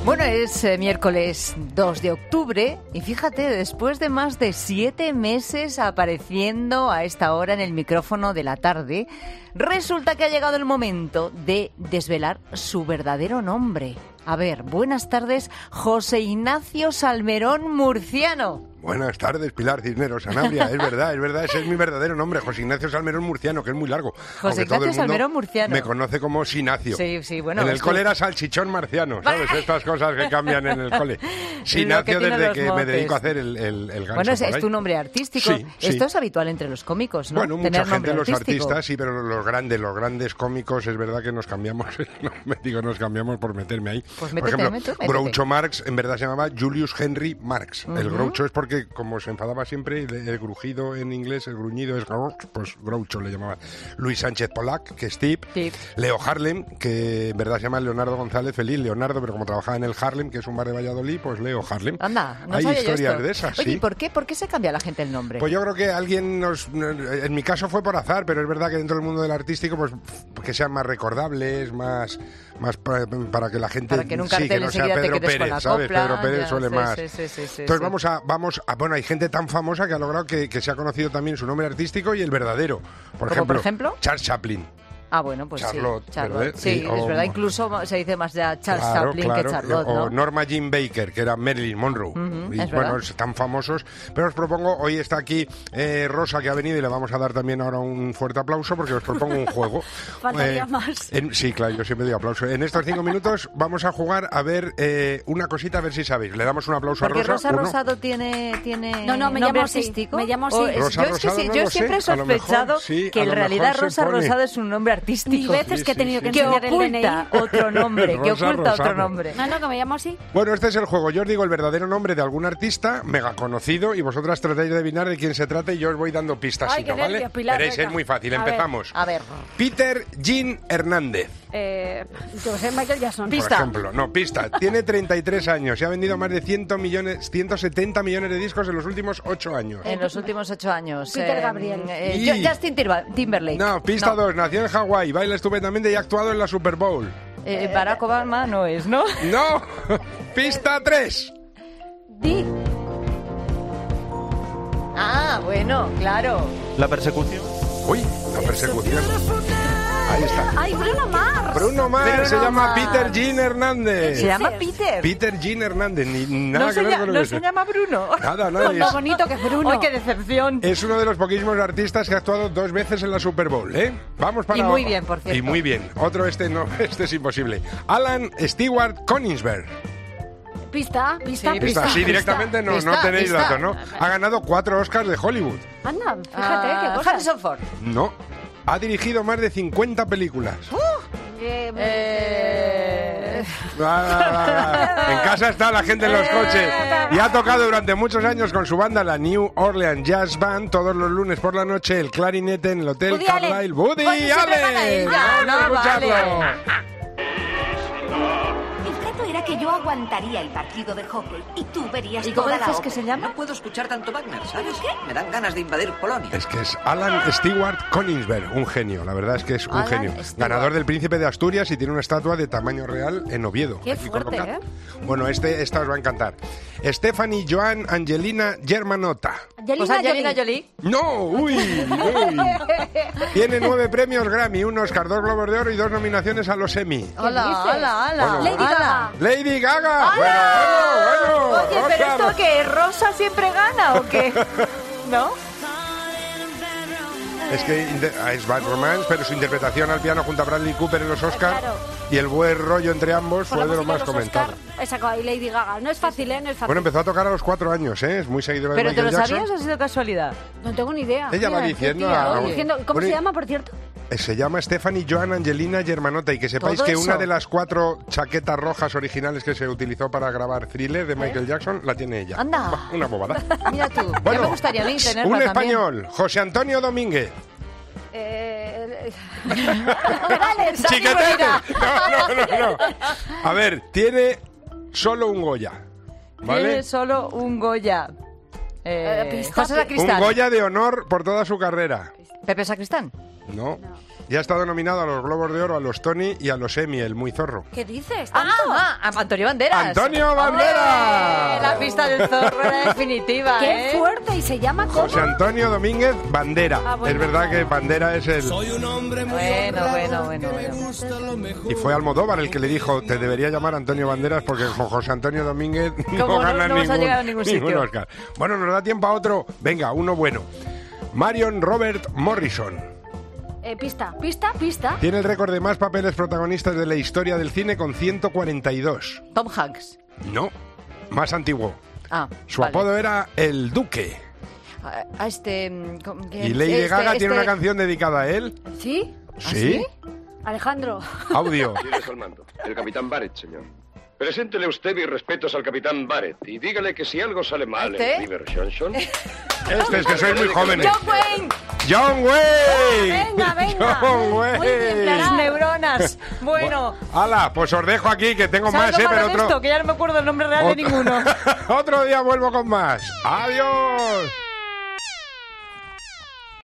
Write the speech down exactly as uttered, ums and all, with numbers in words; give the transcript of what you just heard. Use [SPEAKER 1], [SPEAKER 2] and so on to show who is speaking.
[SPEAKER 1] Bueno, es eh, miércoles dos de octubre y fíjate, después de más de siete meses apareciendo a esta hora en el micrófono de la tarde, resulta que ha llegado el momento de desvelar su verdadero nombre. A ver, buenas tardes, José Ignacio Salmerón Murciano.
[SPEAKER 2] Buenas tardes, Pilar Cisneros Sanabria. Es verdad, es verdad, ese es mi verdadero nombre, José Ignacio Salmerón Murciano, que es muy largo.
[SPEAKER 1] José Ignacio Salmerón Murciano.
[SPEAKER 2] Me conoce como Sinacio.
[SPEAKER 1] Sí, sí, bueno.
[SPEAKER 2] En el cole era salchichón marciano, ¿sabes? Estas cosas que cambian en el cole. Sinacio desde que me dedico a hacer el, el, el gancho.
[SPEAKER 1] Bueno, es, es tu nombre artístico.
[SPEAKER 2] Sí, sí.
[SPEAKER 1] Esto es habitual entre los cómicos, ¿no?
[SPEAKER 2] Bueno,
[SPEAKER 1] Tener
[SPEAKER 2] mucha gente, los
[SPEAKER 1] artístico.
[SPEAKER 2] artistas, sí, pero los grandes, los grandes cómicos, es verdad que nos cambiamos, no, me digo, nos cambiamos por meterme ahí.
[SPEAKER 1] Pues
[SPEAKER 2] por
[SPEAKER 1] métete,
[SPEAKER 2] ejemplo,
[SPEAKER 1] métete, métete.
[SPEAKER 2] Groucho Marx en verdad se llamaba Julius Henry Marx. Uh-huh. El Groucho es porque, como se enfadaba siempre, el, el grujido en inglés, el gruñido es Groucho, pues Groucho le llamaba. Luis Sánchez Polac, que es Steve. Sí. Leo Harlem, que en verdad se llama Leonardo González Feliz, Leonardo, pero como trabajaba en el Harlem, que es un bar de Valladolid, pues Leo Harlem.
[SPEAKER 1] Anda, no
[SPEAKER 2] Hay
[SPEAKER 1] sabía
[SPEAKER 2] historias
[SPEAKER 1] yo esto.
[SPEAKER 2] de esas,
[SPEAKER 1] Oye,
[SPEAKER 2] sí.
[SPEAKER 1] ¿y por qué, por qué se cambia a la gente el nombre?
[SPEAKER 2] Pues yo creo que alguien nos... En mi caso fue por azar, pero es verdad que dentro del mundo del artístico, pues que sean más recordables, más... más para, para que la gente...
[SPEAKER 1] Para que en un cartel
[SPEAKER 2] sí, que no sea Pedro Pérez, ¿sabes?
[SPEAKER 1] Copla,
[SPEAKER 2] Pedro Pérez
[SPEAKER 1] ya,
[SPEAKER 2] suele
[SPEAKER 1] sí,
[SPEAKER 2] más.
[SPEAKER 1] Sí, sí, sí, sí,
[SPEAKER 2] Entonces
[SPEAKER 1] sí.
[SPEAKER 2] vamos a... vamos a Bueno, hay gente tan famosa que ha logrado que, que se ha conocido también su nombre artístico y el verdadero. Por ejemplo,
[SPEAKER 1] por ejemplo,
[SPEAKER 2] Charles Chaplin.
[SPEAKER 1] Ah, bueno, pues
[SPEAKER 2] Charlotte,
[SPEAKER 1] sí. Charlotte,
[SPEAKER 2] ¿verdad?
[SPEAKER 1] sí,
[SPEAKER 2] Sí,
[SPEAKER 1] es
[SPEAKER 2] o,
[SPEAKER 1] verdad. Incluso se dice más ya Charles
[SPEAKER 2] claro,
[SPEAKER 1] Chaplin
[SPEAKER 2] claro,
[SPEAKER 1] que Charlotte, ¿no?
[SPEAKER 2] O Norma Jean Baker, que era Marilyn Monroe.
[SPEAKER 1] Uh-huh,
[SPEAKER 2] y
[SPEAKER 1] es
[SPEAKER 2] bueno,
[SPEAKER 1] verdad.
[SPEAKER 2] están famosos. Pero os propongo, hoy está aquí eh, Rosa, que ha venido, y le vamos a dar también ahora un fuerte aplauso porque os propongo un juego.
[SPEAKER 3] Faltaría
[SPEAKER 2] eh,
[SPEAKER 3] más.
[SPEAKER 2] En, sí, claro, yo siempre digo aplauso. En estos cinco minutos vamos a jugar a ver eh, una cosita, a ver si sabéis. Le damos un aplauso
[SPEAKER 1] Porque
[SPEAKER 2] a Rosa.
[SPEAKER 1] Rosa
[SPEAKER 2] uno.
[SPEAKER 1] Rosado tiene, tiene
[SPEAKER 3] No, no, me
[SPEAKER 1] nombre
[SPEAKER 3] llamo así,
[SPEAKER 1] artístico.
[SPEAKER 3] me llamo así.
[SPEAKER 1] O es-
[SPEAKER 2] Rosa
[SPEAKER 1] yo es que
[SPEAKER 2] Rosado
[SPEAKER 1] sí,
[SPEAKER 2] no
[SPEAKER 1] yo
[SPEAKER 2] lo
[SPEAKER 1] siempre he
[SPEAKER 2] sé, a lo mejor
[SPEAKER 1] sospechado
[SPEAKER 2] sí,
[SPEAKER 1] que
[SPEAKER 2] a
[SPEAKER 1] en
[SPEAKER 2] lo
[SPEAKER 1] realidad
[SPEAKER 2] mejor se
[SPEAKER 1] Rosa
[SPEAKER 2] pone.
[SPEAKER 1] Rosado es un nombre artístico.
[SPEAKER 3] Mil veces
[SPEAKER 2] Sí,
[SPEAKER 3] que he
[SPEAKER 2] sí,
[SPEAKER 3] tenido
[SPEAKER 2] sí.
[SPEAKER 3] que
[SPEAKER 1] Que
[SPEAKER 3] enseñar el D N I.
[SPEAKER 1] oculta otro nombre, que
[SPEAKER 2] Rosa
[SPEAKER 1] oculta otro
[SPEAKER 2] Rosado.
[SPEAKER 1] nombre.
[SPEAKER 3] No, no, que me llamo así.
[SPEAKER 2] Bueno, este es el juego. Yo os digo el verdadero nombre de algún artista mega conocido y vosotras tratáis de adivinar de quién se trata y yo os voy dando pistas,
[SPEAKER 3] Ay, qué
[SPEAKER 2] ¿vale?
[SPEAKER 3] nervios, Pilar,
[SPEAKER 2] Veréis,
[SPEAKER 3] venga.
[SPEAKER 2] es muy fácil.
[SPEAKER 3] A ver.
[SPEAKER 2] Empezamos.
[SPEAKER 1] A ver.
[SPEAKER 2] Peter Jean Hernández,
[SPEAKER 3] Eh, yo sé, Michael Jackson.
[SPEAKER 1] Pista.
[SPEAKER 2] por ejemplo. No, pista. Tiene treinta y tres años y ha vendido más de cien millones, ciento setenta millones de discos en los últimos ocho años.
[SPEAKER 1] En los últimos ocho años.
[SPEAKER 3] Peter
[SPEAKER 1] eh,
[SPEAKER 3] Gabriel.
[SPEAKER 1] eh,
[SPEAKER 2] Y-
[SPEAKER 1] yo- Justin Timber- Timberlake.
[SPEAKER 2] No, pista dos. Nació en Hawái, baila estupendamente y ha actuado en la Super Bowl.
[SPEAKER 1] Eh, Barack Obama no es, ¿no?
[SPEAKER 2] No. Pista tres.
[SPEAKER 3] Di.
[SPEAKER 1] Ah, bueno, claro.
[SPEAKER 4] La persecución.
[SPEAKER 2] Uy, la persecución. Ahí está.
[SPEAKER 3] ¡Ay, Bruno Mars!
[SPEAKER 2] Bruno Mars
[SPEAKER 1] Bruno
[SPEAKER 2] se llama
[SPEAKER 1] Mars.
[SPEAKER 2] Peter Jean Hernández.
[SPEAKER 1] Se llama
[SPEAKER 3] dices?
[SPEAKER 1] Peter.
[SPEAKER 2] Peter Jean Hernández, ni nada
[SPEAKER 1] no
[SPEAKER 2] que
[SPEAKER 1] se,
[SPEAKER 2] ver
[SPEAKER 1] lla-
[SPEAKER 2] con lo
[SPEAKER 1] no
[SPEAKER 2] que
[SPEAKER 1] se
[SPEAKER 2] es.
[SPEAKER 1] llama Bruno.
[SPEAKER 2] Nada, nada.
[SPEAKER 3] Con lo
[SPEAKER 2] es-
[SPEAKER 3] bonito que es Bruno.
[SPEAKER 1] ¡Ay, qué decepción!
[SPEAKER 2] Es uno de los poquísimos artistas que ha actuado dos veces en la Super Bowl, ¿eh? Vamos para...
[SPEAKER 1] Y muy bien, por cierto.
[SPEAKER 2] Y muy bien. Otro este no, este es imposible. Alan Stewart Konigsberg.
[SPEAKER 3] Pista, pista,
[SPEAKER 1] Sí,
[SPEAKER 3] pista.
[SPEAKER 2] Pista, sí,
[SPEAKER 3] pista.
[SPEAKER 2] directamente no,
[SPEAKER 1] pista,
[SPEAKER 2] no tenéis
[SPEAKER 1] pista.
[SPEAKER 2] datos, ¿no? Ha ganado cuatro Oscars de Hollywood.
[SPEAKER 3] Anda, fíjate,
[SPEAKER 1] Ah,
[SPEAKER 3] qué cosa.
[SPEAKER 1] Harrison Ford.
[SPEAKER 2] No. Ha dirigido más de cincuenta películas.
[SPEAKER 3] Eh,
[SPEAKER 1] Eh...
[SPEAKER 2] Va, va, va, va. En casa está la gente en los coches. Y ha tocado durante muchos años con su banda, la New Orleans Jazz Band, todos los lunes por la noche, el clarinete en el Hotel
[SPEAKER 3] Woody
[SPEAKER 2] Carlyle.
[SPEAKER 3] Allen.
[SPEAKER 2] ¡Woody
[SPEAKER 1] Oye, siempre gana
[SPEAKER 2] Allen!
[SPEAKER 1] ella.
[SPEAKER 2] Vamos a
[SPEAKER 1] No,
[SPEAKER 2] escucharlo.
[SPEAKER 1] vale.
[SPEAKER 5] El trato era que yo aguantaría el partido de hockey y tú verías
[SPEAKER 1] ¿Y cómo
[SPEAKER 5] toda la
[SPEAKER 1] dices que
[SPEAKER 5] ópera.
[SPEAKER 1] se llama?
[SPEAKER 6] No puedo escuchar tanto Wagner, ¿sabes? Me dan ganas de invadir Polonia.
[SPEAKER 2] Es que es Alan Stewart Konigsberg, un genio, la verdad es que es un
[SPEAKER 1] Alan
[SPEAKER 2] genio.
[SPEAKER 1] Stewart.
[SPEAKER 2] Ganador del Príncipe de Asturias y tiene una estatua de tamaño real en Oviedo.
[SPEAKER 3] Qué
[SPEAKER 2] aquí
[SPEAKER 3] fuerte,
[SPEAKER 2] colocada.
[SPEAKER 3] ¿eh?
[SPEAKER 2] Bueno, este, esta os va a encantar. Stephanie Joan Angelina Germanotta.
[SPEAKER 3] Angelina
[SPEAKER 1] Pues Angelina
[SPEAKER 3] Jolie.
[SPEAKER 1] Jolie.
[SPEAKER 2] ¡No! ¡Uy! uy. Tiene nueve premios Grammy, un Oscar, dos Globos de Oro y dos nominaciones a los Emmy.
[SPEAKER 1] Hola,
[SPEAKER 3] dices?
[SPEAKER 1] hola, hola.
[SPEAKER 2] Bueno,
[SPEAKER 3] Lady
[SPEAKER 1] Hola.
[SPEAKER 3] Gaga.
[SPEAKER 2] ¡Lady Gaga! Bueno, bueno, bueno.
[SPEAKER 1] Oye, pero
[SPEAKER 2] Rosa,
[SPEAKER 1] ¿esto qué? ¿Rosa siempre gana o qué? ¿No?
[SPEAKER 2] Es que inter- ah, es Bad Romance, pero su interpretación al piano junto a Bradley Cooper en los Oscars
[SPEAKER 3] Claro.
[SPEAKER 2] y el buen rollo entre ambos
[SPEAKER 3] Por
[SPEAKER 2] fue
[SPEAKER 3] la
[SPEAKER 2] de lo
[SPEAKER 3] música
[SPEAKER 2] más
[SPEAKER 3] de los
[SPEAKER 2] comentado.
[SPEAKER 3] Oscar, he sacado ahí Lady Gaga. No es fácil, ¿eh? No es fácil.
[SPEAKER 2] Bueno, empezó a tocar a los cuatro años, ¿eh? Es muy seguidora de
[SPEAKER 1] ¿Pero te
[SPEAKER 2] Michael
[SPEAKER 1] lo
[SPEAKER 2] Jackson.
[SPEAKER 1] sabías o ha sido casualidad?
[SPEAKER 3] No tengo ni idea.
[SPEAKER 2] Ella va
[SPEAKER 1] Mira,
[SPEAKER 2] diciendo...
[SPEAKER 1] qué tía,
[SPEAKER 2] a-
[SPEAKER 1] oye.
[SPEAKER 3] Diciendo- ¿Cómo
[SPEAKER 2] Bueno,
[SPEAKER 3] se
[SPEAKER 2] y-
[SPEAKER 3] llama, por cierto?
[SPEAKER 2] eh, Se llama Stephanie Joan Angelina Germanotta y que sepáis
[SPEAKER 1] ¿Todo
[SPEAKER 2] que
[SPEAKER 1] eso?
[SPEAKER 2] una de las cuatro chaquetas rojas originales que se utilizó para grabar Thriller de Michael Jackson la tiene ella.
[SPEAKER 1] Anda.
[SPEAKER 2] Bah, una bobada.
[SPEAKER 1] Mira tú, ya
[SPEAKER 2] Bueno,
[SPEAKER 1] me gustaría a mí tenerla
[SPEAKER 2] un
[SPEAKER 1] también.
[SPEAKER 2] español, José Antonio Domínguez.
[SPEAKER 3] Eh,
[SPEAKER 1] Perales, Dani
[SPEAKER 2] ¡Chiquetete!
[SPEAKER 1] Moreira.
[SPEAKER 2] No, no, no, no. A ver, tiene solo un Goya. ¿Vale?
[SPEAKER 1] Tiene solo un Goya. Eh,
[SPEAKER 3] Eh, pista,
[SPEAKER 1] José
[SPEAKER 3] pi-
[SPEAKER 1] Sacristán.
[SPEAKER 2] Un Goya de honor por toda su carrera.
[SPEAKER 1] Pepe Sacristán.
[SPEAKER 2] No. Ya ha estado nominado a los Globos de Oro, a los Tony y a los Emmy, el muy zorro.
[SPEAKER 3] ¿Qué dices?
[SPEAKER 1] Ah,
[SPEAKER 3] ¿Tanto?
[SPEAKER 1] ah, a Antonio Banderas.
[SPEAKER 2] ¡Antonio
[SPEAKER 1] ¡Hombre!
[SPEAKER 2] Banderas!
[SPEAKER 1] La pista del zorro era definitiva,
[SPEAKER 3] ¡Qué
[SPEAKER 1] ¿eh?
[SPEAKER 3] fuerte! ¿Y se llama cómo?
[SPEAKER 2] José Antonio Domínguez Bandera.
[SPEAKER 3] Ah, bueno,
[SPEAKER 2] es verdad que Bandera es el...
[SPEAKER 1] Bueno, bueno, bueno, bueno.
[SPEAKER 2] Y fue Almodóvar el que le dijo, te debería llamar Antonio Banderas porque con José Antonio Domínguez no
[SPEAKER 1] Como no-
[SPEAKER 2] gana
[SPEAKER 1] no vas a
[SPEAKER 2] ningún,
[SPEAKER 1] llegar a ningún
[SPEAKER 2] ningún
[SPEAKER 1] sitio.
[SPEAKER 2] Oscar. Bueno, nos da tiempo a otro. Venga, uno bueno. Marion Robert Morrison.
[SPEAKER 3] Eh, pista, pista, pista.
[SPEAKER 2] Tiene el récord de más papeles protagonistas de la historia del cine con ciento cuarenta y dos.
[SPEAKER 1] Tom Hanks.
[SPEAKER 2] No, más antiguo.
[SPEAKER 1] Ah,
[SPEAKER 2] Su
[SPEAKER 1] vale.
[SPEAKER 2] apodo era El Duque.
[SPEAKER 1] A, a este... mm, ¿cómo- quién?
[SPEAKER 2] Y Lady
[SPEAKER 1] Este-
[SPEAKER 2] Gaga
[SPEAKER 1] este-
[SPEAKER 2] tiene una canción dedicada a él.
[SPEAKER 3] ¿Sí?
[SPEAKER 2] ¿Sí?
[SPEAKER 3] Alejandro.
[SPEAKER 2] Audio.
[SPEAKER 4] Tienes al mando. El capitán Barrett, señor. Preséntele usted mis respetos al capitán Barrett y dígale que si algo sale mal
[SPEAKER 1] ¿Este?
[SPEAKER 4] en River Junction...
[SPEAKER 2] Este es que sois muy jóvenes.
[SPEAKER 1] ¡John Wayne!
[SPEAKER 2] ¡John Wayne!
[SPEAKER 3] Venga, venga.
[SPEAKER 2] ¡John
[SPEAKER 3] Muy bien,
[SPEAKER 2] Wayne!
[SPEAKER 1] Las neuronas. Bueno.
[SPEAKER 2] Hala, pues os dejo aquí que tengo
[SPEAKER 1] ¿Sabes
[SPEAKER 2] más,
[SPEAKER 1] lo
[SPEAKER 2] eh,
[SPEAKER 1] malo
[SPEAKER 2] pero
[SPEAKER 1] de
[SPEAKER 2] otro...
[SPEAKER 1] esto? Que ya no me acuerdo el nombre real de
[SPEAKER 2] otro-
[SPEAKER 1] ninguno.
[SPEAKER 2] Otro día vuelvo con más. ¡Adiós!